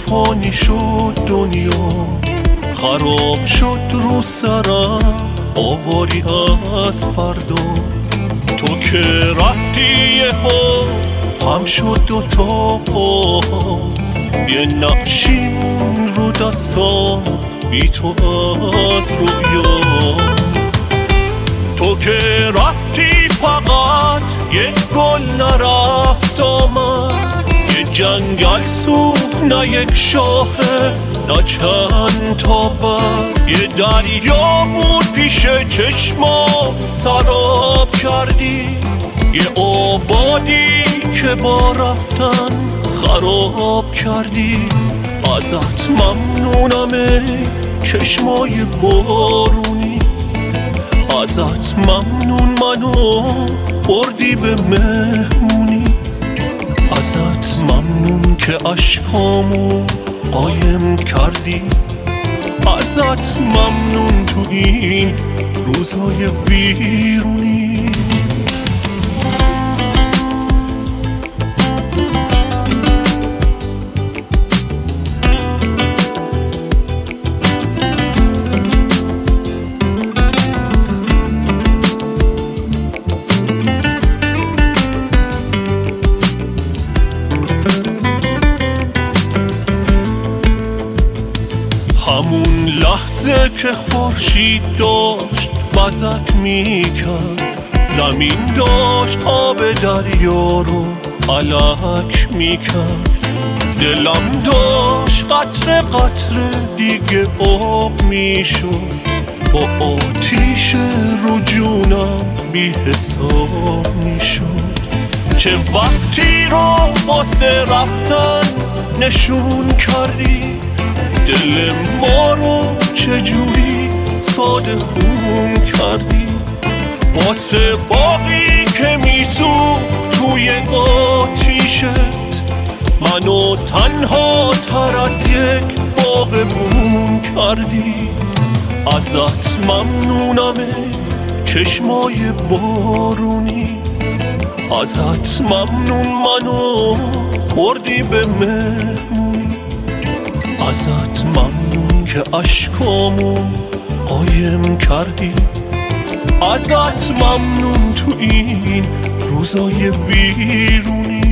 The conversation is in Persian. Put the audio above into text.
فانی شد دنیا، خراب شد رو سرم آواری از فردا. تو که رفتی یهو خم شد دوتا پا، یه نقشیمون رو دستام بی تو از رویا. تو که رفتی فقط یک گل نرفت آمد، یه جنگل سوخت نه یک شاخه نه چند تا بر، یه دریا بود پیش چشما سراب کردی، یه آبادی که با رفتن خراب کردی. ازت ممنونم چشمای بارونی، ازت ممنون منو بردی به مهمونی، ازت ممنون که عشقامو قایم کردی، ازت ممنون تو این روزای ویرونی. همون لحظه که خورشید داشت بزک میکرد، زمین داشت آب دریا رو الک میکرد، دلم داشت قطره قطره دیگه آب میشد، با آتیش رو جونم بی حساب میشد. چه وقتی رو واسه رفتن نشون کردی، دل ما رو چجوری ساده خون کردی، واسه باقی که میسوخت توی آتیشت منو تنها تر از یک باغبون کردی. ازت ممنونم چشمای بارونی، ازت ممنون منو بردی به مهمونی، ازت ممنون که عشقامو قایم کردی، ازت ممنون تو این روزای ویرونی.